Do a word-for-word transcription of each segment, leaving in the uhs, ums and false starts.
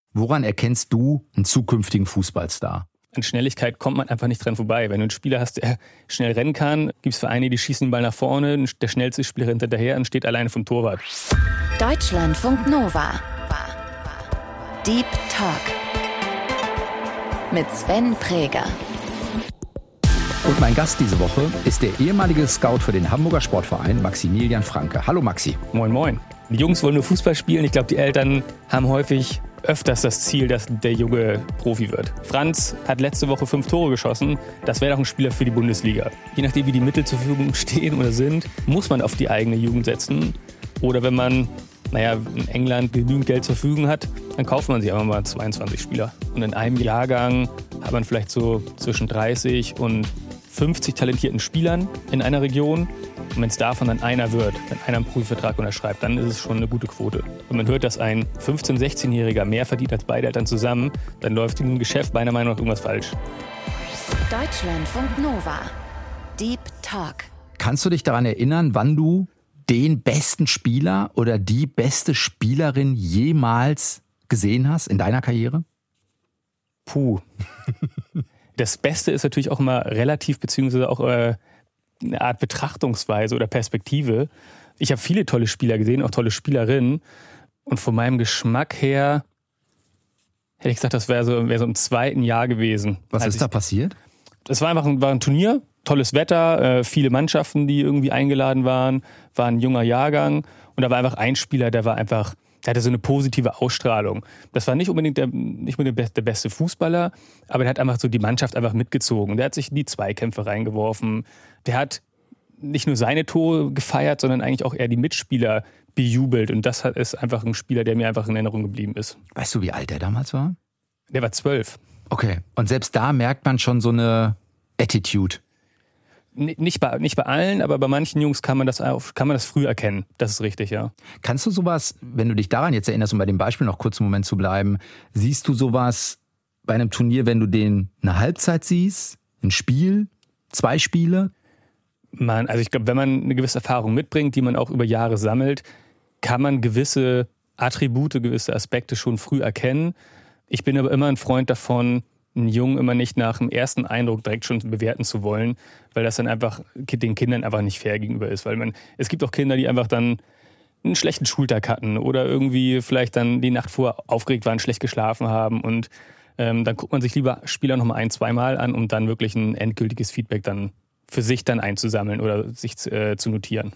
Woran erkennst du einen zukünftigen Fußballstar? An Schnelligkeit kommt man einfach nicht dran vorbei. Wenn du einen Spieler hast, der schnell rennen kann, gibt es Vereine, die schießen den Ball nach vorne, der schnellste Spieler rennt hinterher und steht alleine vom Torwart. Deutschlandfunk Nova. Deep Talk mit Sven Präger. Und mein Gast diese Woche ist der ehemalige Scout für den Hamburger Sportverein Maximilian Franke. Hallo Maxi. Moin moin. Die Jungs wollen nur Fußball spielen. Ich glaube, die Eltern haben häufig öfters das Ziel, dass der Junge Profi wird. Franz hat letzte Woche fünf Tore geschossen. Das wäre doch ein Spieler für die Bundesliga. Je nachdem, wie die Mittel zur Verfügung stehen oder sind, muss man auf die eigene Jugend setzen. Oder wenn man, naja, in England genügend Geld zur Verfügung hat, dann kauft man sich einfach mal zweiundzwanzig Spieler. Und in einem Jahrgang hat man vielleicht so zwischen dreißig und fünfzig talentierten Spielern in einer Region. Und wenn es davon dann einer wird, wenn einer einen Profivertrag unterschreibt, dann ist es schon eine gute Quote. Wenn man hört, dass ein fünfzehn-, sechzehnjähriger mehr verdient als beide Eltern zusammen, dann läuft in dem Geschäft meiner Meinung nach irgendwas falsch. Deutschlandfunk Nova. Deep Talk. Kannst du dich daran erinnern, wann du den besten Spieler oder die beste Spielerin jemals gesehen hast in deiner Karriere? Puh. Das Beste ist natürlich auch immer relativ, beziehungsweise auch äh, eine Art Betrachtungsweise oder Perspektive. Ich habe viele tolle Spieler gesehen, auch tolle Spielerinnen. Und von meinem Geschmack her hätte ich gesagt, das wäre so, wär so im zweiten Jahr gewesen. Was ist ich, da passiert? Es war einfach ein, war ein Turnier, tolles Wetter, äh, viele Mannschaften, die irgendwie eingeladen waren, war ein junger Jahrgang. Und da war einfach ein Spieler, der war einfach... Der hatte so eine positive Ausstrahlung. Das war nicht unbedingt der, nicht unbedingt der beste Fußballer, aber der hat einfach so die Mannschaft einfach mitgezogen. Der hat sich in die Zweikämpfe reingeworfen. Der hat nicht nur seine Tore gefeiert, sondern eigentlich auch eher die Mitspieler bejubelt. Und das ist einfach ein Spieler, der mir einfach in Erinnerung geblieben ist. Weißt du, wie alt der damals war? Der war zwölf. Okay. Und selbst da merkt man schon so eine Attitude. Nicht bei, nicht bei allen, aber bei manchen Jungs kann man das auf, kann man das früh erkennen. Das ist richtig, ja. Kannst du sowas, wenn du dich daran jetzt erinnerst, um bei dem Beispiel noch kurz einen Moment zu bleiben, siehst du sowas bei einem Turnier, wenn du den eine Halbzeit siehst, ein Spiel, zwei Spiele? Man, also ich glaube, wenn man eine gewisse Erfahrung mitbringt, die man auch über Jahre sammelt, kann man gewisse Attribute, gewisse Aspekte schon früh erkennen. Ich bin aber immer ein Freund davon, einen Jungen immer nicht nach dem ersten Eindruck direkt schon bewerten zu wollen, weil das dann einfach den Kindern einfach nicht fair gegenüber ist. Weil man, es gibt auch Kinder, die einfach dann einen schlechten Schultag hatten oder irgendwie vielleicht dann die Nacht vorher aufgeregt waren, schlecht geschlafen haben und ähm, dann guckt man sich lieber Spieler noch mal ein-, zweimal an, um dann wirklich ein endgültiges Feedback dann für sich dann einzusammeln oder sich äh, zu notieren.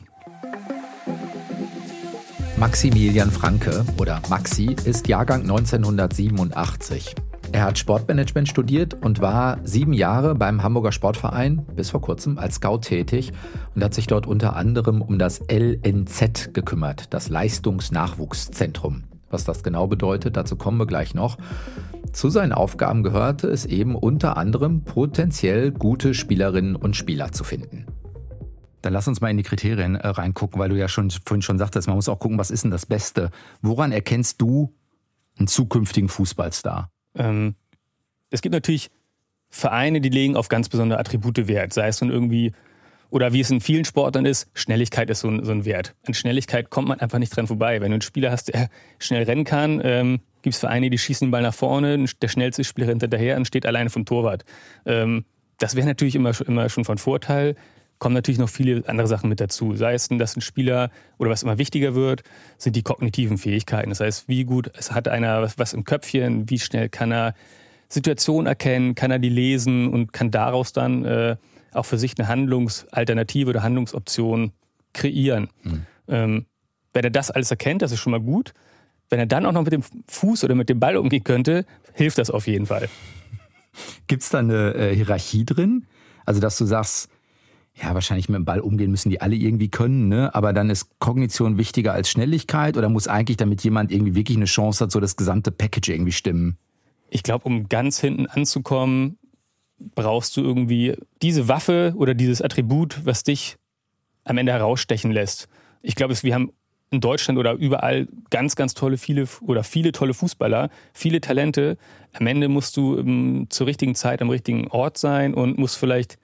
Maximilian Franke oder Maxi ist Jahrgang neunzehnhundertsiebenundachtzig. Er hat Sportmanagement studiert und war sieben Jahre beim Hamburger Sportverein, bis vor kurzem, als Scout tätig und hat sich dort unter anderem um das L N Z gekümmert, das Leistungsnachwuchszentrum. Was das genau bedeutet, dazu kommen wir gleich noch. Zu seinen Aufgaben gehörte es eben unter anderem, potenziell gute Spielerinnen und Spieler zu finden. Dann lass uns mal in die Kriterien äh, reingucken, weil du ja schon vorhin schon sagtest, man muss auch gucken, was ist denn das Beste? Woran erkennst du einen zukünftigen Fußballstar? Ähm, es gibt natürlich Vereine, die legen auf ganz besondere Attribute Wert. Sei es nun irgendwie, oder wie es in vielen Sportlern ist, Schnelligkeit ist so ein, so ein Wert. An Schnelligkeit kommt man einfach nicht dran vorbei. Wenn du einen Spieler hast, der schnell rennen kann, ähm, gibt es Vereine, die schießen den Ball nach vorne, der schnellste Spieler rennt hinterher und steht alleine vom Torwart. Ähm, das wäre natürlich immer, immer schon von Vorteil. Kommen natürlich noch viele andere Sachen mit dazu. Sei es denn, dass ein Spieler, oder was immer wichtiger wird, sind die kognitiven Fähigkeiten. Das heißt, wie gut es hat einer was, was im Köpfchen, wie schnell kann er Situationen erkennen, kann er die lesen und kann daraus dann äh, auch für sich eine Handlungsalternative oder Handlungsoption kreieren. Mhm. Ähm, wenn er das alles erkennt, das ist schon mal gut. Wenn er dann auch noch mit dem Fuß oder mit dem Ball umgehen könnte, hilft das auf jeden Fall. Gibt es da eine äh, Hierarchie drin? Also, dass du sagst, ja, wahrscheinlich mit dem Ball umgehen müssen die alle irgendwie können, ne? Aber dann ist Kognition wichtiger als Schnelligkeit oder muss eigentlich, damit jemand irgendwie wirklich eine Chance hat, so das gesamte Package irgendwie stimmen? Ich glaube, um ganz hinten anzukommen, brauchst du irgendwie diese Waffe oder dieses Attribut, was dich am Ende herausstechen lässt. Ich glaube, wir haben in Deutschland oder überall ganz, ganz tolle viele oder viele tolle Fußballer, viele Talente. Am Ende musst du um, zur richtigen Zeit am richtigen Ort sein und musst vielleicht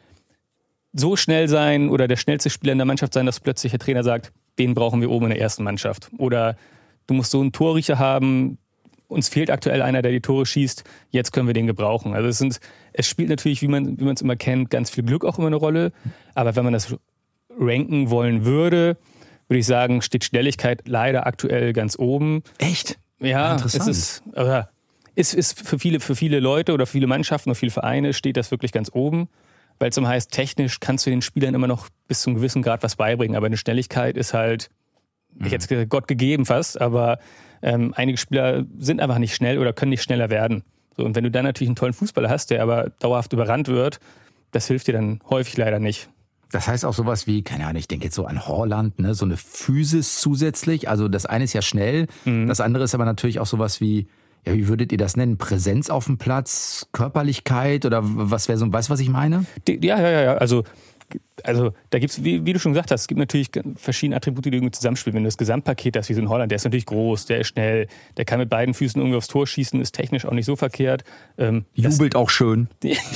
so schnell sein oder der schnellste Spieler in der Mannschaft sein, dass plötzlich der Trainer sagt, den brauchen wir oben in der ersten Mannschaft. Oder du musst so einen Torriecher haben, uns fehlt aktuell einer, der die Tore schießt, jetzt können wir den gebrauchen. Also es, sind, es spielt natürlich, wie man wie man es immer kennt, ganz viel Glück auch immer eine Rolle. Aber wenn man das ranken wollen würde, würde ich sagen, steht Schnelligkeit leider aktuell ganz oben. Echt? Ja, es ist, aber ist, ist für, viele, für viele Leute oder für viele Mannschaften oder viele Vereine steht das wirklich ganz oben. Weil es immer heißt, technisch kannst du den Spielern immer noch bis zu einem gewissen Grad was beibringen. Aber eine Schnelligkeit ist halt, mhm. ich hätte gesagt, Gott gegeben fast, aber ähm, einige Spieler sind einfach nicht schnell oder können nicht schneller werden. So, und wenn du dann natürlich einen tollen Fußballer hast, der aber dauerhaft überrannt wird, das hilft dir dann häufig leider nicht. Das heißt auch sowas wie, keine Ahnung, ich denke jetzt so an Haaland, ne, so eine Physis zusätzlich. Also das eine ist ja schnell, mhm. das andere ist aber natürlich auch sowas wie, ja, wie würdet ihr das nennen? Präsenz auf dem Platz, Körperlichkeit oder was wäre so, weißt du, was ich meine? Die, ja, ja, ja, also, also da gibt es, wie, wie du schon gesagt hast, es gibt natürlich verschiedene Attribute, die irgendwie zusammenspielen. Wenn du das Gesamtpaket hast, wie so ein Holland, der ist natürlich groß, der ist schnell, der kann mit beiden Füßen irgendwie aufs Tor schießen, ist technisch auch nicht so verkehrt. Ähm, Jubelt das, auch schön.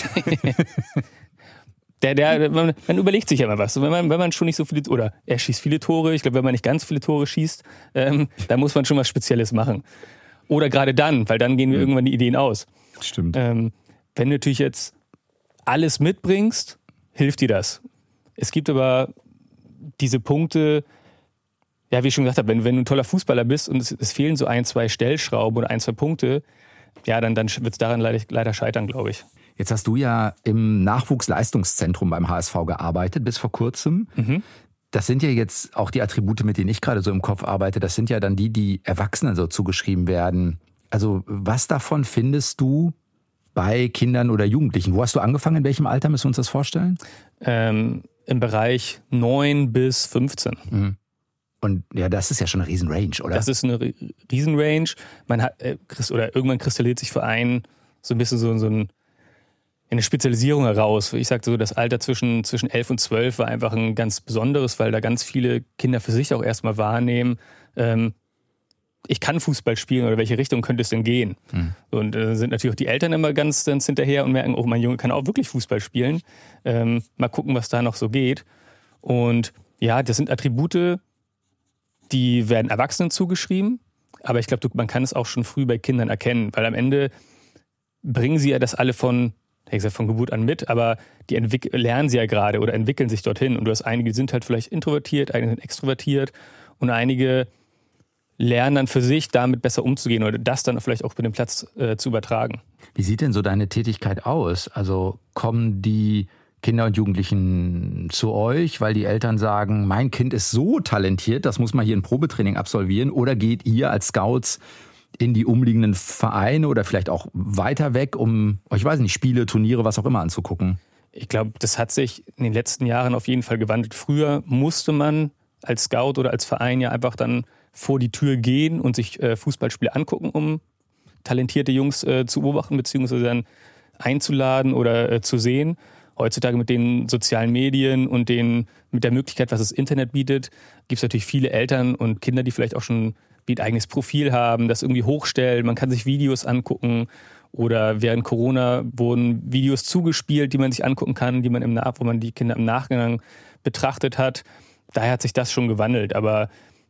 Der, der, man, man überlegt sich ja immer was. Wenn man, wenn man schon nicht so viele, oder er schießt viele Tore, ich glaube, wenn man nicht ganz viele Tore schießt, ähm, dann muss man schon was Spezielles machen. Oder gerade dann, weil dann gehen wir irgendwann die Ideen aus. Stimmt. Ähm, wenn du natürlich jetzt alles mitbringst, hilft dir das. Es gibt aber diese Punkte, ja, wie ich schon gesagt habe, wenn, wenn du ein toller Fußballer bist und es, es fehlen so ein, zwei Stellschrauben oder ein, zwei Punkte, ja, dann, dann wird es daran leider, leider scheitern, glaube ich. Jetzt hast du ja im Nachwuchsleistungszentrum beim H S V gearbeitet, bis vor kurzem. Mhm. Das sind ja jetzt auch die Attribute, mit denen ich gerade so im Kopf arbeite, das sind ja dann die, die Erwachsenen so zugeschrieben werden. Also was davon findest du bei Kindern oder Jugendlichen? Wo hast du angefangen? In welchem Alter müssen wir uns das vorstellen? Ähm, im Bereich neun bis fünfzehn. Mhm. Und ja, das ist ja schon eine Riesenrange, oder? Das ist eine Riesenrange. Man hat, äh, oder irgendwann kristalliert sich für einen so ein bisschen so, so ein eine Spezialisierung heraus. Ich sage so, das Alter zwischen, zwischen elf und zwölf war einfach ein ganz besonderes, weil da ganz viele Kinder für sich auch erstmal wahrnehmen, ähm, ich kann Fußball spielen oder welche Richtung könnte es denn gehen? Mhm. Und äh, sind natürlich auch die Eltern immer ganz, ganz hinterher und merken, oh, mein Junge kann auch wirklich Fußball spielen. Ähm, mal gucken, was da noch so geht. Und ja, das sind Attribute, die werden Erwachsenen zugeschrieben, aber ich glaube, man kann es auch schon früh bei Kindern erkennen, weil am Ende bringen sie ja das alle von Ich gesagt, von Geburt an mit, aber die entwick- lernen sie ja gerade oder entwickeln sich dorthin. Und du hast einige, die sind halt vielleicht introvertiert, einige sind extrovertiert und einige lernen dann für sich, damit besser umzugehen oder das dann vielleicht auch über den Platz äh, zu übertragen. Wie sieht denn so deine Tätigkeit aus? Also kommen die Kinder und Jugendlichen zu euch, weil die Eltern sagen, mein Kind ist so talentiert, das muss mal hier ein Probetraining absolvieren, oder geht ihr als Scouts in die umliegenden Vereine oder vielleicht auch weiter weg, um, ich weiß nicht, Spiele, Turniere, was auch immer anzugucken? Ich glaube, das hat sich in den letzten Jahren auf jeden Fall gewandelt. Früher musste man als Scout oder als Verein ja einfach dann vor die Tür gehen und sich äh, Fußballspiele angucken, um talentierte Jungs äh, zu beobachten beziehungsweise dann einzuladen oder äh, zu sehen. Heutzutage mit den sozialen Medien und den, mit der Möglichkeit, was das Internet bietet, gibt es natürlich viele Eltern und Kinder, die vielleicht auch schon ein eigenes Profil haben, das irgendwie hochstellen. Man kann sich Videos angucken oder während Corona wurden Videos zugespielt, die man sich angucken kann, die man im Nach- wo man die Kinder im Nachgang betrachtet hat. Daher hat sich das schon gewandelt. Aber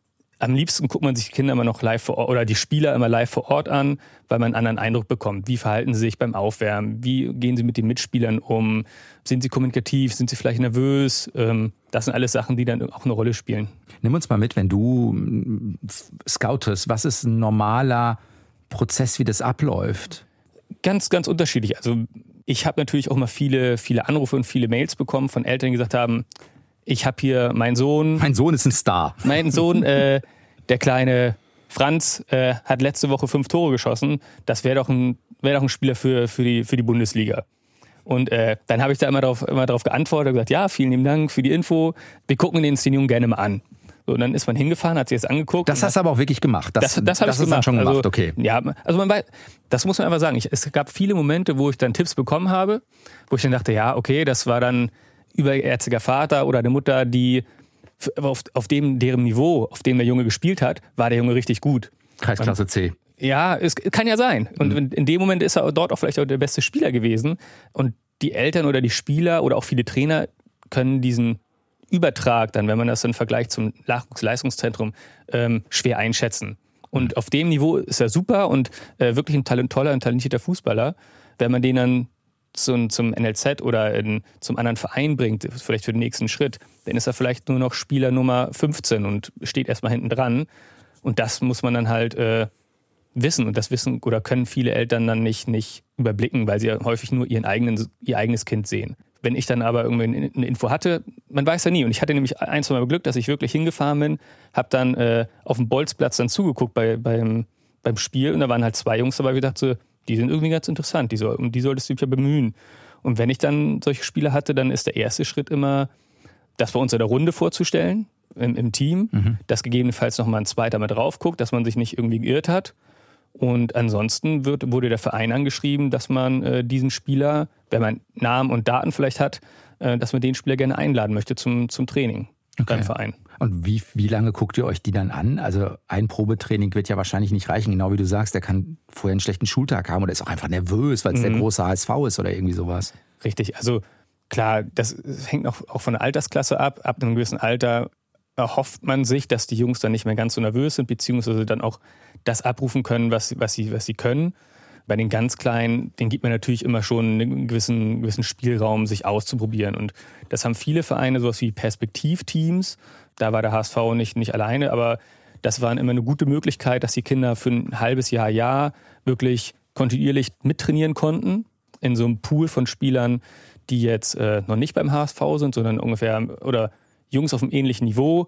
am liebsten guckt man sich die Kinder immer noch live vor Ort oder die Spieler immer live vor Ort an, weil man einen anderen Eindruck bekommt. Wie verhalten sie sich beim Aufwärmen? Wie gehen sie mit den Mitspielern um? Sind sie kommunikativ? Sind sie vielleicht nervös? Das sind alles Sachen, die dann auch eine Rolle spielen. Nimm uns mal mit, wenn du scoutest. Was ist ein normaler Prozess, wie das abläuft? Ganz, ganz unterschiedlich. Also ich habe natürlich auch mal viele, viele Anrufe und viele Mails bekommen von Eltern, die gesagt haben, ich habe hier meinen Sohn. Mein Sohn ist ein Star. Mein Sohn, äh, der kleine Franz, äh, hat letzte Woche fünf Tore geschossen. Das wäre doch ein, wär doch ein Spieler für, für, die, für die Bundesliga. Und äh, dann habe ich da immer darauf immer drauf geantwortet und gesagt, ja, vielen lieben Dank für die Info. Wir gucken uns den Jungen gerne mal an. So, und dann ist man hingefahren, hat sich das angeguckt. Das hast du aber auch wirklich gemacht. Das, das, das habe ich gemacht. Dann schon gemacht, also, okay. Ja, also man weiß, das muss man einfach sagen. Ich, es gab viele Momente, wo ich dann Tipps bekommen habe, wo ich dann dachte, ja, okay, das war dann überherziger Vater oder eine Mutter, die auf, auf dem, deren Niveau, auf dem der Junge gespielt hat, war der Junge richtig gut. Kreisklasse C. Ja, es kann ja sein. Und mhm. in dem Moment ist er dort auch vielleicht auch der beste Spieler gewesen. Und die Eltern oder die Spieler oder auch viele Trainer können diesen Übertrag dann, wenn man das dann vergleicht zum Nachwuchsleistungszentrum, ähm, schwer einschätzen. Und auf dem Niveau ist er super und äh, wirklich ein talent, toller, ein talentierter Fußballer. Wenn man den dann zum, zum N L Z oder in, zum anderen Verein bringt, vielleicht für den nächsten Schritt, dann ist er vielleicht nur noch Spieler Nummer fünfzehn und steht erstmal hinten dran. Und das muss man dann halt äh, wissen. Und das wissen oder können viele Eltern dann nicht, nicht überblicken, weil sie ja häufig nur ihren eigenen, ihr eigenes Kind sehen. Wenn ich dann aber irgendwie eine Info hatte, man weiß ja nie. Und ich hatte nämlich ein, zwei Mal Glück, dass ich wirklich hingefahren bin, habe dann äh, auf dem Bolzplatz dann zugeguckt bei, beim, beim Spiel und da waren halt zwei Jungs dabei, wo ich dachte so, die sind irgendwie ganz interessant, die soll, um die solltest du dich ja bemühen. Und wenn ich dann solche Spiele hatte, dann ist der erste Schritt immer, das bei uns in der Runde vorzustellen, im, im Team, mhm. dass gegebenenfalls nochmal ein zweiter mal drauf guckt, dass man sich nicht irgendwie geirrt hat. Und ansonsten wird, wurde der Verein angeschrieben, dass man äh, diesen Spieler, wenn man Namen und Daten vielleicht hat, äh, dass man den Spieler gerne einladen möchte zum, zum Training okay. beim Verein. Und wie, wie lange guckt ihr euch die dann an? Also ein Probetraining wird ja wahrscheinlich nicht reichen, genau wie du sagst, der kann vorher einen schlechten Schultag haben oder ist auch einfach nervös, weil es mhm. der große H S V ist oder irgendwie sowas. Richtig, also klar, das hängt auch, auch von der Altersklasse ab. Ab einem gewissen Alter erhofft man sich, dass die Jungs dann nicht mehr ganz so nervös sind, beziehungsweise dann auch das abrufen können, was, was, sie, was sie können. Bei den ganz Kleinen, denen gibt man natürlich immer schon einen gewissen, gewissen Spielraum, sich auszuprobieren. Und das haben viele Vereine, sowas wie Perspektivteams. Da war der H S V nicht, nicht alleine, aber das war immer eine gute Möglichkeit, dass die Kinder für ein halbes Jahr, Jahr wirklich kontinuierlich mittrainieren konnten in so einem Pool von Spielern, die jetzt äh, noch nicht beim H S V sind, sondern ungefähr, oder Jungs auf einem ähnlichen Niveau,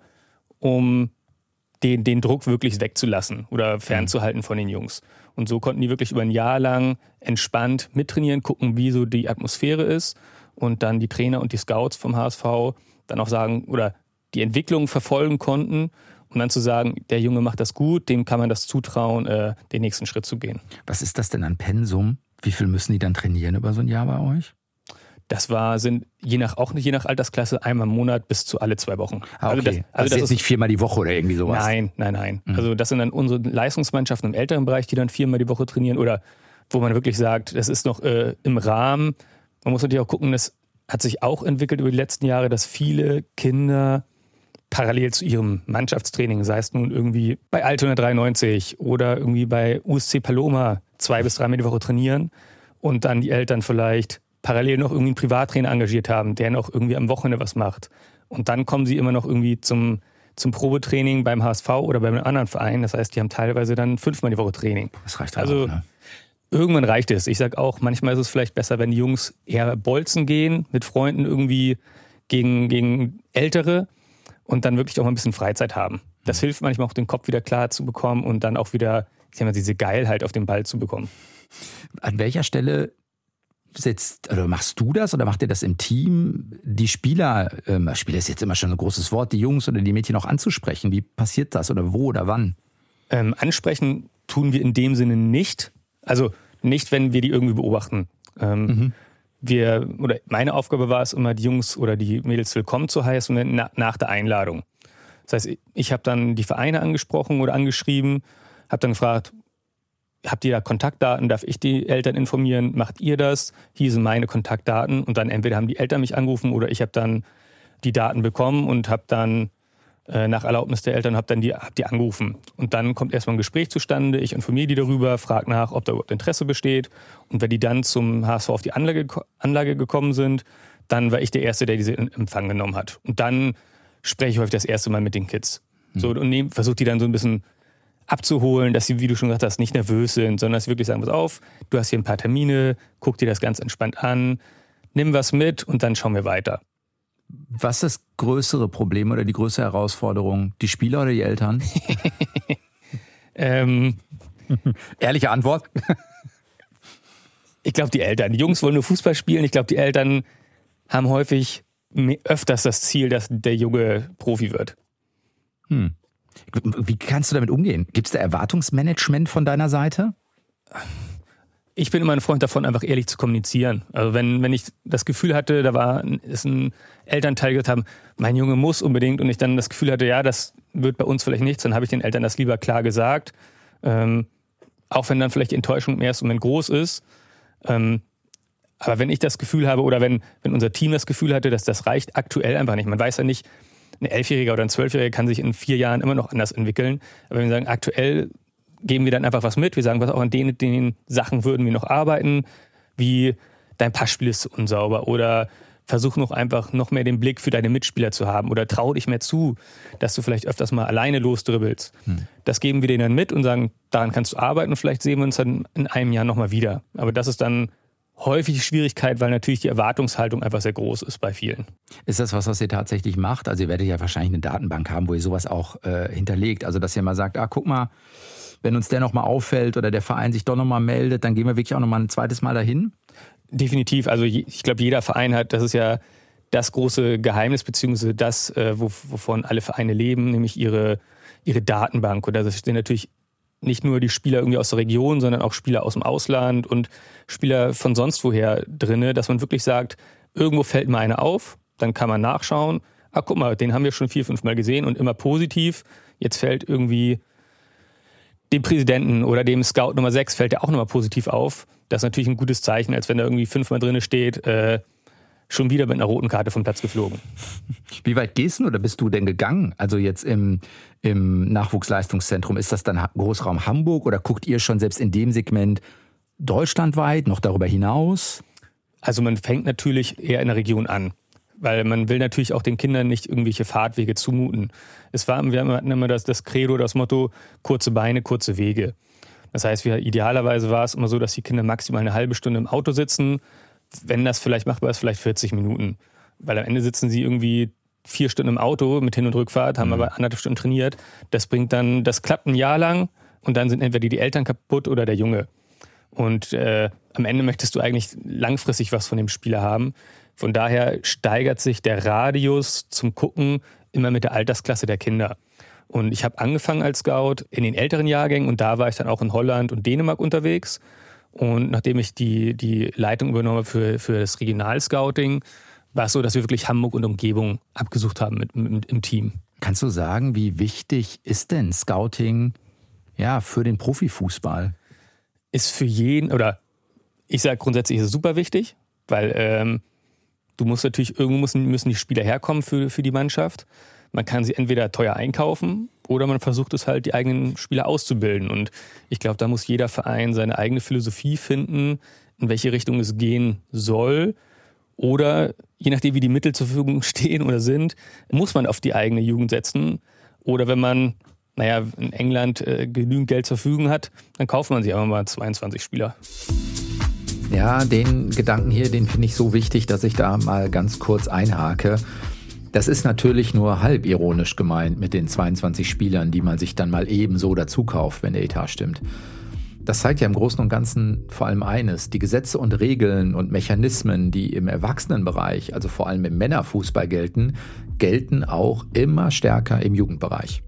um den, den Druck wirklich wegzulassen oder fernzuhalten von den Jungs. Und so konnten die wirklich über ein Jahr lang entspannt mittrainieren, gucken, wie so die Atmosphäre ist und dann die Trainer und die Scouts vom H S V dann auch sagen oder die Entwicklung verfolgen konnten, um dann zu sagen, der Junge macht das gut, dem kann man das zutrauen, äh, den nächsten Schritt zu gehen. Was ist das denn an Pensum? Wie viel müssen die dann trainieren über so ein Jahr bei euch? Das war, sind je nach, auch je nach Altersklasse einmal im Monat bis zu alle zwei Wochen. Ah, okay. Also das, also das, das ist jetzt nicht viermal die Woche oder irgendwie sowas? Nein, nein, nein. Mhm. Also das sind dann unsere Leistungsmannschaften im älteren Bereich, die dann viermal die Woche trainieren oder wo man wirklich sagt, das ist noch äh, im Rahmen. Man muss natürlich auch gucken, das hat sich auch entwickelt über die letzten Jahre, dass viele Kinder parallel zu ihrem Mannschaftstraining, sei es nun irgendwie bei Altona dreiundneunzig oder irgendwie bei U S C Paloma zwei bis dreimal die Woche trainieren und dann die Eltern vielleicht parallel noch irgendwie einen Privattrainer engagiert haben, der noch irgendwie am Wochenende was macht. Und dann kommen sie immer noch irgendwie zum, zum Probetraining beim H S V oder bei einem anderen Verein. Das heißt, die haben teilweise dann fünfmal die Woche Training. Das reicht also auch, ne? Irgendwann reicht es. Ich sag auch, manchmal ist es vielleicht besser, wenn die Jungs eher bolzen gehen, mit Freunden irgendwie gegen, gegen Ältere und dann wirklich auch mal ein bisschen Freizeit haben. Das hilft manchmal auch, den Kopf wieder klar zu bekommen und dann auch wieder, ich sag mal, diese Geilheit auf den Ball zu bekommen. An welcher Stelle setzt, oder machst du das oder macht ihr das im Team, die Spieler, ähm, Spieler ist jetzt immer schon ein großes Wort, die Jungs oder die Mädchen auch anzusprechen? Wie passiert das oder wo oder wann? Ähm, ansprechen tun wir in dem Sinne nicht. Also nicht, wenn wir die irgendwie beobachten. Ähm, mhm. wir, oder meine Aufgabe war es immer, die Jungs oder die Mädels willkommen zu heißen na, nach der Einladung. Das heißt, ich habe dann die Vereine angesprochen oder angeschrieben, habe dann gefragt, habt ihr da Kontaktdaten, darf ich die Eltern informieren, macht ihr das? Hier sind meine Kontaktdaten und dann entweder haben die Eltern mich angerufen oder ich habe dann die Daten bekommen und habe dann äh, nach Erlaubnis der Eltern habe dann die, hab die angerufen. Und dann kommt erstmal ein Gespräch zustande, ich informiere die darüber, frage nach, ob da überhaupt Interesse besteht und wenn die dann zum H S V auf die Anlage, Anlage gekommen sind, dann war ich der Erste, der diese in Empfang genommen hat. Und dann spreche ich häufig das erste Mal mit den Kids. Mhm. So, und versuche die dann so ein bisschen abzuholen, dass sie, wie du schon gesagt hast, nicht nervös sind, sondern dass sie wirklich sagen, pass auf, du hast hier ein paar Termine, guck dir das ganz entspannt an, nimm was mit und dann schauen wir weiter. Was ist das größere Problem oder die größte Herausforderung? Die Spieler oder die Eltern? ähm, Ehrliche Antwort? Ich glaube, die Eltern. Die Jungs wollen nur Fußball spielen. Ich glaube, die Eltern haben häufig öfters das Ziel, dass der Junge Profi wird. Hm. Wie kannst du damit umgehen? Gibt es da Erwartungsmanagement von deiner Seite? Ich bin immer ein Freund davon, einfach ehrlich zu kommunizieren. Also wenn, wenn ich das Gefühl hatte, da war ist ein Elternteil gesagt haben, mein Junge muss unbedingt und ich dann das Gefühl hatte, ja, das wird bei uns vielleicht nichts, dann habe ich den Eltern das lieber klar gesagt. Ähm, auch wenn dann vielleicht die Enttäuschung im ersten Moment groß ist. Ähm, aber wenn ich das Gefühl habe oder wenn, wenn unser Team das Gefühl hatte, dass das reicht aktuell einfach nicht. Man weiß ja nicht, ein Elfjähriger oder ein Zwölfjähriger kann sich in vier Jahren immer noch anders entwickeln. Aber wenn wir sagen, aktuell geben wir dann einfach was mit. Wir sagen, was auch an den, den Sachen würden wir noch arbeiten, wie dein Passspiel ist unsauber oder versuch noch einfach noch mehr den Blick für deine Mitspieler zu haben oder trau dich mehr zu, dass du vielleicht öfters mal alleine losdribbelst. Hm. Das geben wir denen dann mit und sagen, daran kannst du arbeiten und vielleicht sehen wir uns dann in einem Jahr nochmal wieder. Aber das ist dann häufig die Schwierigkeit, weil natürlich die Erwartungshaltung einfach sehr groß ist bei vielen. Ist das was, was ihr tatsächlich macht? Also ihr werdet ja wahrscheinlich eine Datenbank haben, wo ihr sowas auch äh, hinterlegt. Also dass ihr mal sagt, ah, guck mal, wenn uns der nochmal auffällt oder der Verein sich doch nochmal meldet, dann gehen wir wirklich auch nochmal ein zweites Mal dahin? Definitiv. Also ich glaube, jeder Verein hat, das ist ja das große Geheimnis, beziehungsweise das, wovon alle Vereine leben, nämlich ihre, ihre Datenbank. Und da stehen natürlich nicht nur die Spieler irgendwie aus der Region, sondern auch Spieler aus dem Ausland und Spieler von sonst woher drin, dass man wirklich sagt, irgendwo fällt mir einer auf, dann kann man nachschauen, ah, guck mal, den haben wir schon vier, fünf Mal gesehen und immer positiv. Jetzt fällt irgendwie dem Präsidenten oder dem Scout Nummer sechs fällt der auch nochmal positiv auf. Das ist natürlich ein gutes Zeichen, als wenn da irgendwie fünfmal drin steht, äh, schon wieder mit einer roten Karte vom Platz geflogen. Wie weit gehst du oder bist du denn gegangen? Also jetzt im, im Nachwuchsleistungszentrum, ist das dann Großraum Hamburg oder guckt ihr schon selbst in dem Segment deutschlandweit, noch darüber hinaus? Also man fängt natürlich eher in der Region an, weil man will natürlich auch den Kindern nicht irgendwelche Fahrtwege zumuten. Es war, wir hatten immer das, das Credo, das Motto, kurze Beine, kurze Wege. Das heißt, wir, idealerweise war es immer so, dass die Kinder maximal eine halbe Stunde im Auto sitzen. Wenn das vielleicht machbar ist, vielleicht vierzig Minuten. Weil am Ende sitzen sie irgendwie vier Stunden im Auto mit Hin- und Rückfahrt, haben mhm. aber anderthalb Stunden trainiert. Das bringt dann, das klappt ein Jahr lang und dann sind entweder die Eltern kaputt oder der Junge. Und äh, am Ende möchtest du eigentlich langfristig was von dem Spieler haben. Von daher steigert sich der Radius zum Gucken immer mit der Altersklasse der Kinder. Und ich habe angefangen als Scout in den älteren Jahrgängen und da war ich dann auch in Holland und Dänemark unterwegs. Und nachdem ich die, die Leitung übernommen habe für, für das Regionalscouting, war es so, dass wir wirklich Hamburg und Umgebung abgesucht haben mit, mit, im Team. Kannst du sagen, wie wichtig ist denn Scouting ja, für den Profifußball? Ist für jeden, oder ich sage grundsätzlich, ist es super wichtig, weil ähm, du musst natürlich, irgendwo müssen, müssen die Spieler herkommen für, für die Mannschaft. Man kann sie entweder teuer einkaufen oder man versucht es halt, die eigenen Spieler auszubilden. Und ich glaube, da muss jeder Verein seine eigene Philosophie finden, in welche Richtung es gehen soll. Oder je nachdem, wie die Mittel zur Verfügung stehen oder sind, muss man auf die eigene Jugend setzen. Oder wenn man, naja, in England äh, genügend Geld zur Verfügung hat, dann kauft man sich einfach mal zweiundzwanzig Spieler. Ja, den Gedanken hier, den finde ich so wichtig, dass ich da mal ganz kurz einhake. Das ist natürlich nur halb ironisch gemeint mit den zweiundzwanzig Spielern, die man sich dann mal eben so dazu kauft, wenn der Etat stimmt. Das zeigt ja im Großen und Ganzen vor allem eines: Die Gesetze und Regeln und Mechanismen, die im Erwachsenenbereich, also vor allem im Männerfußball gelten, gelten auch immer stärker im Jugendbereich.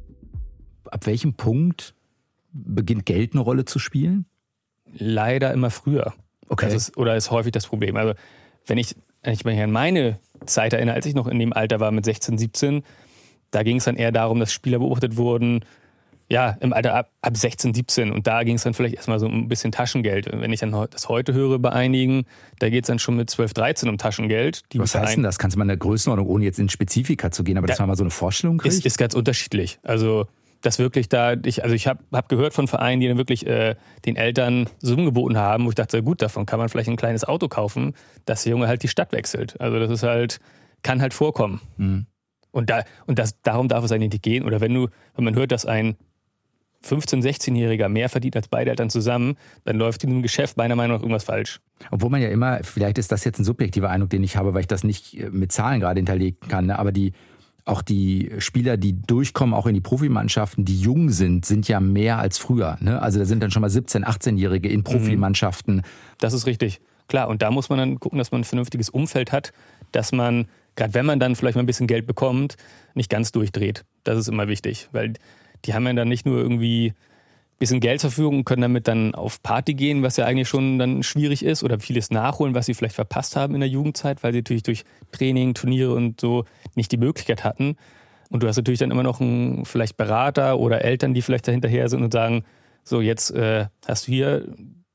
Ab welchem Punkt beginnt Geld eine Rolle zu spielen? Leider immer früher. Okay. Das ist, oder ist häufig das Problem. Also wenn ich, wenn ich mich an meine Zeit erinnere, als ich noch in dem Alter war mit sechzehn, siebzehn, da ging es dann eher darum, dass Spieler beobachtet wurden, ja, im Alter ab, ab sechzehn, siebzehn. Und da ging es dann vielleicht erstmal so um ein bisschen Taschengeld. Wenn ich dann das heute höre bei einigen, da geht es dann schon mit zwölf, dreizehn um Taschengeld. Die Was heißt denn das? Kannst du mal eine Größenordnung, ohne jetzt in Spezifika zu gehen, aber dass man mal so eine Vorstellung kriegt? Ist, ist ganz unterschiedlich. Also das wirklich da, ich, also ich habe hab gehört von Vereinen, die dann wirklich äh, den Eltern Summen geboten haben, wo ich dachte, gut, davon kann man vielleicht ein kleines Auto kaufen, dass der Junge halt die Stadt wechselt. Also das ist halt, kann halt vorkommen. Mhm. Und, da, und das, darum darf es eigentlich nicht gehen. Oder wenn du, wenn man hört, dass ein fünfzehn-, sechzehnjähriger mehr verdient als beide Eltern zusammen, dann läuft in dem Geschäft meiner Meinung nach irgendwas falsch. Obwohl man ja immer, vielleicht ist das jetzt ein subjektiver Eindruck, den ich habe, weil ich das nicht mit Zahlen gerade hinterlegen kann, ne? Aber die auch die Spieler, die durchkommen, auch in die Profimannschaften, die jung sind, sind ja mehr als früher. Ne? Also da sind dann schon mal siebzehn-, achtzehnjährige in Profimannschaften. Das ist richtig. Klar, und da muss man dann gucken, dass man ein vernünftiges Umfeld hat, dass man, gerade wenn man dann vielleicht mal ein bisschen Geld bekommt, nicht ganz durchdreht. Das ist immer wichtig, weil die haben ja dann nicht nur irgendwie ein bisschen Geld zur Verfügung und können damit dann auf Party gehen, was ja eigentlich schon dann schwierig ist, oder vieles nachholen, was sie vielleicht verpasst haben in der Jugendzeit, weil sie natürlich durch Training, Turniere und so nicht die Möglichkeit hatten. Und du hast natürlich dann immer noch einen vielleicht Berater oder Eltern, die vielleicht dahinterher sind und sagen, so jetzt äh, hast du hier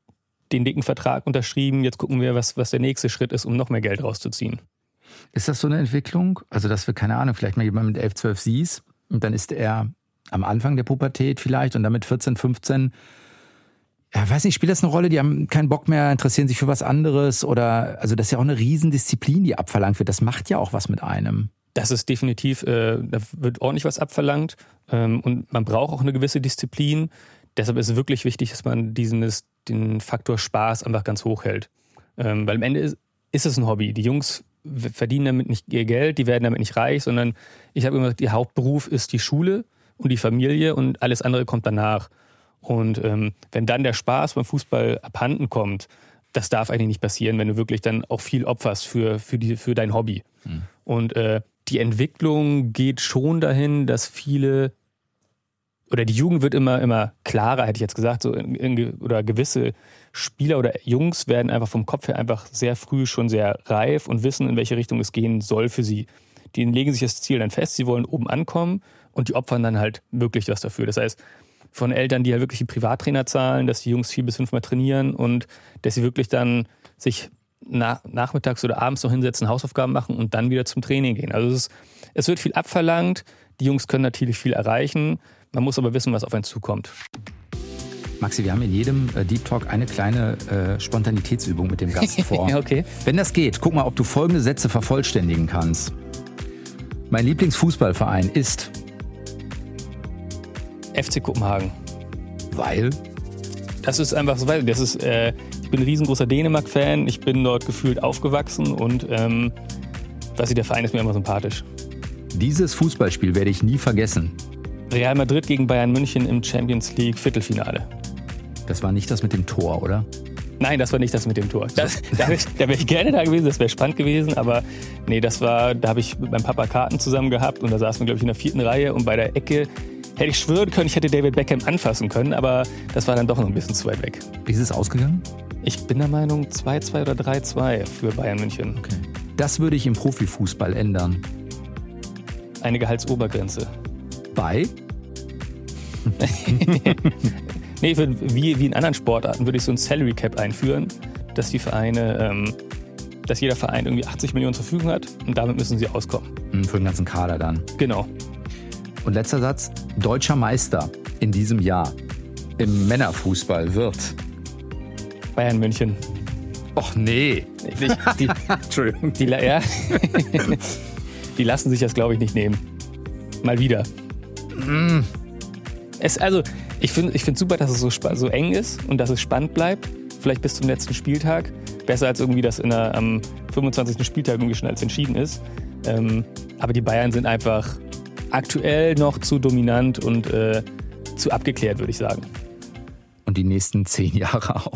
den dicken Vertrag unterschrieben, jetzt gucken wir, was, was der nächste Schritt ist, um noch mehr Geld rauszuziehen. Ist das so eine Entwicklung? Also dass wir, keine Ahnung, vielleicht mal jemand mit elf, zwölf siehst und dann ist er am Anfang der Pubertät vielleicht und damit vierzehn, fünfzehn, ja, weiß nicht, spielt das eine Rolle? Die haben keinen Bock mehr, interessieren sich für was anderes oder, also das ist ja auch eine Riesendisziplin, die abverlangt wird. Das macht ja auch was mit einem. Das ist definitiv, äh, da wird ordentlich was abverlangt ähm, und man braucht auch eine gewisse Disziplin. Deshalb ist es wirklich wichtig, dass man diesen, den Faktor Spaß einfach ganz hoch hält. Ähm, weil am Ende ist, ist es ein Hobby. Die Jungs verdienen damit nicht ihr Geld, die werden damit nicht reich, sondern ich habe immer gesagt, ihr Hauptberuf ist die Schule und die Familie und alles andere kommt danach. Und ähm, wenn dann der Spaß beim Fußball abhanden kommt, das darf eigentlich nicht passieren, wenn du wirklich dann auch viel opferst für, für, die, für dein Hobby. Mhm. Und äh, die Entwicklung geht schon dahin, dass viele, oder die Jugend wird immer, immer klarer, hätte ich jetzt gesagt, so in, in, oder gewisse Spieler oder Jungs werden einfach vom Kopf her einfach sehr früh schon sehr reif und wissen, in welche Richtung es gehen soll für sie. Die legen sich das Ziel dann fest, sie wollen oben ankommen und die opfern dann halt wirklich was dafür. Das heißt, von Eltern, die halt wirklich die Privattrainer zahlen, dass die Jungs vier bis fünfmal trainieren und dass sie wirklich dann sich nach, nachmittags oder abends noch hinsetzen, Hausaufgaben machen und dann wieder zum Training gehen. Also es, ist, es wird viel abverlangt, die Jungs können natürlich viel erreichen, man muss aber wissen, was auf einen zukommt. Maxi, wir haben in jedem äh, Deep Talk eine kleine äh, Spontanitätsübung mit dem Gast vor. Okay. Wenn das geht, guck mal, ob du folgende Sätze vervollständigen kannst. Mein Lieblingsfußballverein ist F C Kopenhagen. Weil? Das ist einfach so, weil das ist, äh, ich bin ein riesengroßer Dänemark-Fan, ich bin dort gefühlt aufgewachsen und ähm, weiß ich, der Verein ist mir immer sympathisch. Dieses Fußballspiel werde ich nie vergessen. Real Madrid gegen Bayern München im Champions League Viertelfinale. Das war nicht das mit dem Tor, oder? Nein, das war nicht das mit dem Tor. Das, da wäre ich, da wär ich gerne da gewesen, das wäre spannend gewesen, aber nee, das war, da habe ich mit meinem Papa Karten zusammen gehabt und da saßen wir, glaube ich, in der vierten Reihe und bei der Ecke hätte ich schwören können, ich hätte David Beckham anfassen können, aber das war dann doch noch ein bisschen zu weit weg. Wie ist es ausgegangen? Ich bin der Meinung zwei zwei oder drei zwei für Bayern München. Okay. Das würde ich im Profifußball ändern. Eine Gehaltsobergrenze. Bei? Nee, für, wie, wie in anderen Sportarten würde ich so ein Salary Cap einführen, dass die Vereine, ähm, dass jeder Verein irgendwie achtzig Millionen zur Verfügung hat und damit müssen sie auskommen. Für den ganzen Kader dann. Genau. Und letzter Satz, deutscher Meister in diesem Jahr im Männerfußball wird Bayern München. Och nee. Die, die, Entschuldigung. Die, ja, die lassen sich das, glaube ich, nicht nehmen. Mal wieder. Mm. Es, also, ich finde ich find super, dass es so, so eng ist und dass es spannend bleibt. Vielleicht bis zum letzten Spieltag. Besser als irgendwie, dass in der, am fünfundzwanzigsten Spieltag irgendwie schon als entschieden ist. Ähm, aber die Bayern sind einfach aktuell noch zu dominant und äh, zu abgeklärt, würde ich sagen. Und die nächsten zehn Jahre auch.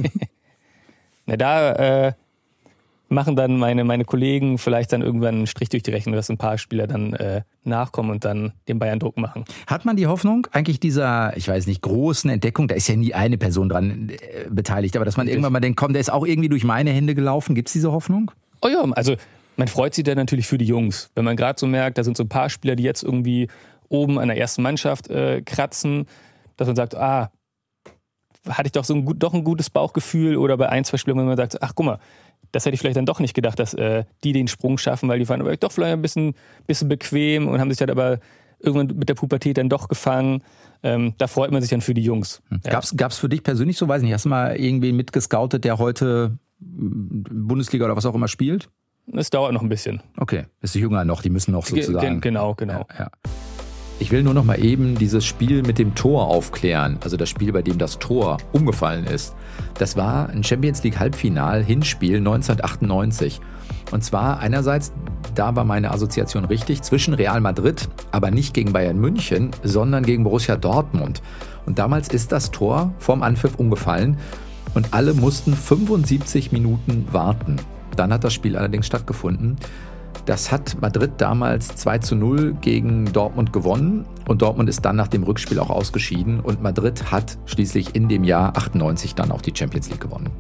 Na, da äh, machen dann meine, meine Kollegen vielleicht dann irgendwann einen Strich durch die Rechnung, dass ein paar Spieler dann äh, nachkommen und dann den Bayern Druck machen. Hat man die Hoffnung, eigentlich dieser, ich weiß nicht, großen Entdeckung, da ist ja nie eine Person dran äh, beteiligt, aber dass man Richtig. irgendwann mal denkt, komm, der ist auch irgendwie durch meine Hände gelaufen. Gibt es diese Hoffnung? Oh ja, also man freut sich dann natürlich für die Jungs. Wenn man gerade so merkt, da sind so ein paar Spieler, die jetzt irgendwie oben an der ersten Mannschaft äh, kratzen, dass man sagt, ah, hatte ich doch so ein, doch ein gutes Bauchgefühl, oder bei ein, zwei Spielern, wenn man sagt, ach guck mal, das hätte ich vielleicht dann doch nicht gedacht, dass äh, die den Sprung schaffen, weil die waren aber doch vielleicht ein bisschen, bisschen bequem und haben sich dann aber irgendwann mit der Pubertät dann doch gefangen. Ähm, da freut man sich dann für die Jungs. Hm. Ja. Gab's, gab's für dich persönlich so, weiß nicht, hast du mal irgendwie mitgescoutet, der heute Bundesliga oder was auch immer spielt? Es dauert noch ein bisschen. Okay, ist jünger noch, die müssen noch sozusagen. G- genau, genau. Ja, ja. Ich will nur noch mal eben dieses Spiel mit dem Tor aufklären, also das Spiel, bei dem das Tor umgefallen ist. Das war ein Champions League Halbfinal Hinspiel neunzehnhundertachtundneunzig. Und zwar einerseits, da war meine Assoziation richtig, zwischen Real Madrid, aber nicht gegen Bayern München, sondern gegen Borussia Dortmund. Und damals ist das Tor vorm Anpfiff umgefallen und alle mussten fünfundsiebzig Minuten warten. Dann hat das Spiel allerdings stattgefunden. Das hat Madrid damals zwei zu null gegen Dortmund gewonnen und Dortmund ist dann nach dem Rückspiel auch ausgeschieden und Madrid hat schließlich in dem Jahr achtundneunzig dann auch die Champions League gewonnen.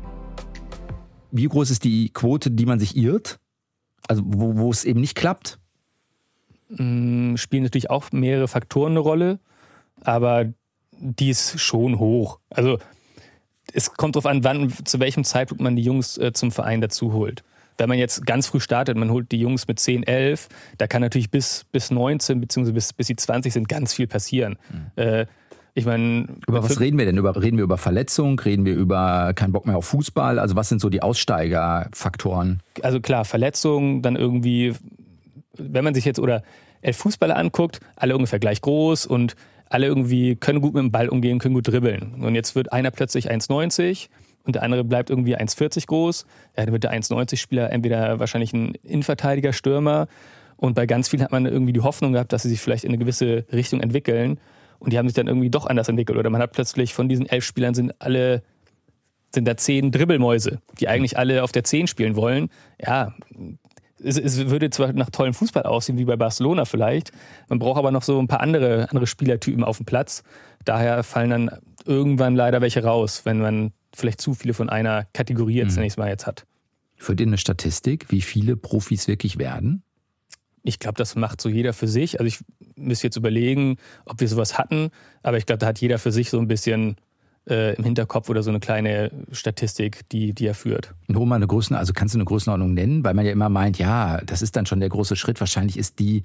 Wie groß ist die Quote, die man sich irrt? Also wo, wo es eben nicht klappt? Spielen natürlich auch mehrere Faktoren eine Rolle, aber die ist schon hoch. Also es kommt darauf an, wann, zu welchem Zeitpunkt man die Jungs äh, zum Verein dazu holt. wenn man jetzt ganz früh startet, man holt die Jungs mit zehn, elf, da kann natürlich bis, bis neunzehn beziehungsweise bis, bis sie zwanzig sind ganz viel passieren. Mhm. Äh, ich meine, über was reden wir denn? Über, reden wir über Verletzung? Reden wir über keinen Bock mehr auf Fußball? Also was sind so die Aussteigerfaktoren? Also klar, Verletzung, dann irgendwie, wenn man sich jetzt oder elf Fußballer anguckt, alle ungefähr gleich groß und alle irgendwie können gut mit dem Ball umgehen, können gut dribbeln. Und jetzt wird einer plötzlich eins neunzig und der andere bleibt irgendwie eins vierzig groß. Ja, dann wird der eins neunzig-Spieler entweder wahrscheinlich ein Innenverteidiger, Stürmer. Und bei ganz vielen hat man irgendwie die Hoffnung gehabt, dass sie sich vielleicht in eine gewisse Richtung entwickeln. Und die haben sich dann irgendwie doch anders entwickelt. Oder man hat plötzlich von diesen elf Spielern sind alle, sind da zehn Dribbelmäuse, die eigentlich alle auf der zehn spielen wollen. Ja, es, es würde zwar nach tollem Fußball aussehen, wie bei Barcelona vielleicht. Man braucht aber noch so ein paar andere, andere Spielertypen auf dem Platz. Daher fallen dann irgendwann leider welche raus, wenn man vielleicht zu viele von einer Kategorie jetzt mhm. zunächst mal jetzt hat. Führt ihr eine Statistik, wie viele Profis wirklich werden? Ich glaube, das macht so jeder für sich. Also ich müsste jetzt überlegen, ob wir sowas hatten. Aber ich glaube, da hat jeder für sich so ein bisschen äh, im Hinterkopf oder so eine kleine Statistik, die, die er führt. Nur mal eine Größenordnung, also kannst du eine Größenordnung nennen? Weil man ja immer meint, ja, das ist dann schon der große Schritt. Wahrscheinlich ist die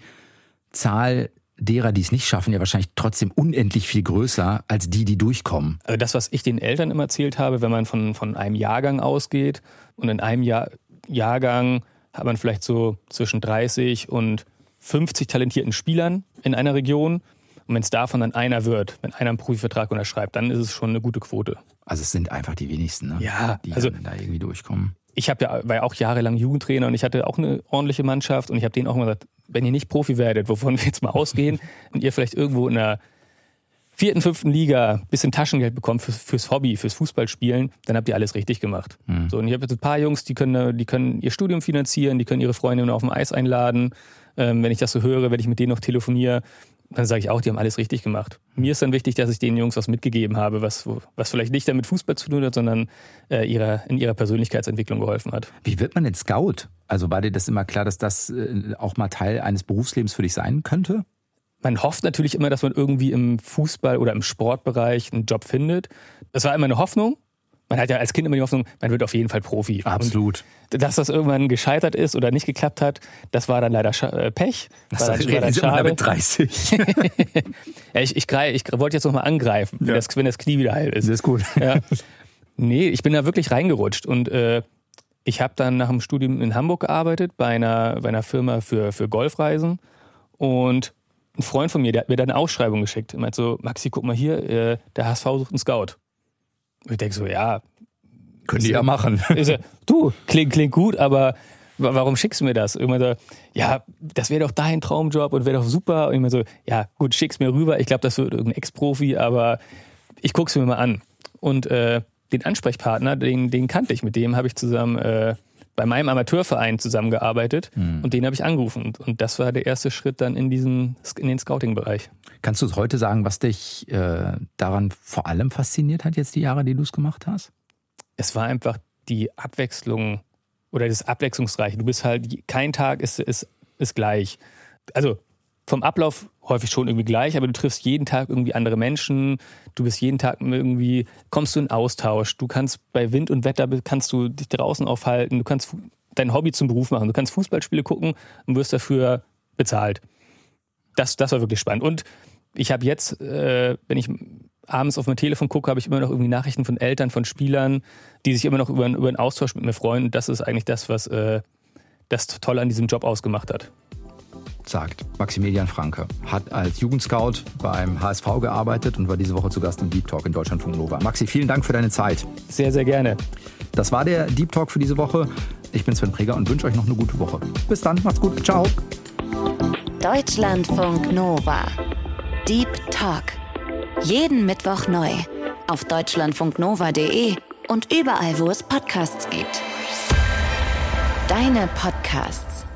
Zahl derer, die es nicht schaffen, ja wahrscheinlich trotzdem unendlich viel größer als die, die durchkommen. Also das, was ich den Eltern immer erzählt habe, wenn man von, von einem Jahrgang ausgeht und in einem Jahr, Jahrgang hat man vielleicht so zwischen dreißig und fünfzig talentierten Spielern in einer Region. Und wenn es davon dann einer wird, wenn einer einen Profivertrag unterschreibt, dann ist es schon eine gute Quote. Also es sind einfach die wenigsten, ne? Ja, die also da irgendwie durchkommen. Ich hab ja, war ja auch jahrelang Jugendtrainer und ich hatte auch eine ordentliche Mannschaft und ich habe denen auch immer gesagt, wenn ihr nicht Profi werdet, wovon wir jetzt mal ausgehen, und ihr vielleicht irgendwo in der vierten, fünften Liga ein bisschen Taschengeld bekommt fürs, fürs Hobby, fürs Fußballspielen, dann habt ihr alles richtig gemacht. Mhm. So, und ich habe jetzt ein paar Jungs, die können, die können ihr Studium finanzieren, die können ihre Freunde auf dem Eis einladen. Ähm, wenn ich das so höre, wenn ich mit denen noch telefoniere, dann sage ich auch, die haben alles richtig gemacht. Mir ist dann wichtig, dass ich den Jungs was mitgegeben habe, was, was vielleicht nicht damit Fußball zu tun hat, sondern äh, ihrer, in ihrer Persönlichkeitsentwicklung geholfen hat. Wie wird man denn Scout? Also war dir das immer klar, dass das äh, auch mal Teil eines Berufslebens für dich sein könnte? Man hofft natürlich immer, dass man irgendwie im Fußball oder im Sportbereich einen Job findet. Das war immer eine Hoffnung. Man hat ja als Kind immer die Hoffnung, man wird auf jeden Fall Profi. Absolut. Und dass das irgendwann gescheitert ist oder nicht geklappt hat, das war dann leider Scha- Pech. Das war dann, war dann schade. Mit dreißig. ja, ich, ich, greif, ich wollte jetzt noch mal angreifen, ja. wenn, das, wenn das Knie wieder heil ist. Das ist gut. Ja. Nee, ich bin da wirklich reingerutscht. Und äh, ich habe dann nach dem Studium in Hamburg gearbeitet, bei einer, bei einer Firma für, für Golfreisen. Und ein Freund von mir, der hat mir da eine Ausschreibung geschickt. Er meinte so, Maxi, guck mal hier, äh, der H S V sucht einen Scout. Und ich denke so, ja. Können die ja machen. So, du, klingt, klingt gut, aber warum schickst du mir das? Irgendwann so, ja, das wäre doch dein Traumjob und wäre doch super. Und ich meine so, ja gut, schick's mir rüber. Ich glaube, das wird irgendein Ex-Profi, aber ich guck's mir mal an. Und äh, den Ansprechpartner, den, den kannte ich. Mit dem habe ich zusammen äh, bei meinem Amateurverein zusammengearbeitet hm. und den habe ich angerufen. Und das war der erste Schritt dann in, diesen, in den Scouting-Bereich. Kannst du heute sagen, was dich äh, daran vor allem fasziniert hat, jetzt die Jahre, die du es gemacht hast? Es war einfach die Abwechslung oder das Abwechslungsreiche. Du bist halt, kein Tag ist, ist, ist gleich. Also vom Ablauf häufig schon irgendwie gleich, aber du triffst jeden Tag irgendwie andere Menschen. Du bist jeden Tag irgendwie, kommst du in Austausch. Du kannst bei Wind und Wetter, kannst du dich draußen aufhalten. Du kannst dein Hobby zum Beruf machen. Du kannst Fußballspiele gucken und wirst dafür bezahlt. Das, das war wirklich spannend. Und ich habe jetzt, äh, wenn ich abends auf mein Telefon gucke, habe ich immer noch irgendwie Nachrichten von Eltern, von Spielern, die sich immer noch über, über einen Austausch mit mir freuen. Und das ist eigentlich das, was äh, das Tolle an diesem Job ausgemacht hat. Sagt Maximilian Franke. Hat als Jugendscout beim H S V gearbeitet und war diese Woche zu Gast im Deep Talk in Deutschlandfunk Nova. Maxi, vielen Dank für deine Zeit. Sehr, sehr gerne. Das war der Deep Talk für diese Woche. Ich bin Sven Preger und wünsche euch noch eine gute Woche. Bis dann, macht's gut. Ciao. Deutschlandfunk Nova. Deep Talk. Jeden Mittwoch neu. Auf deutschlandfunknova punkt de und überall, wo es Podcasts gibt. Deine Podcasts.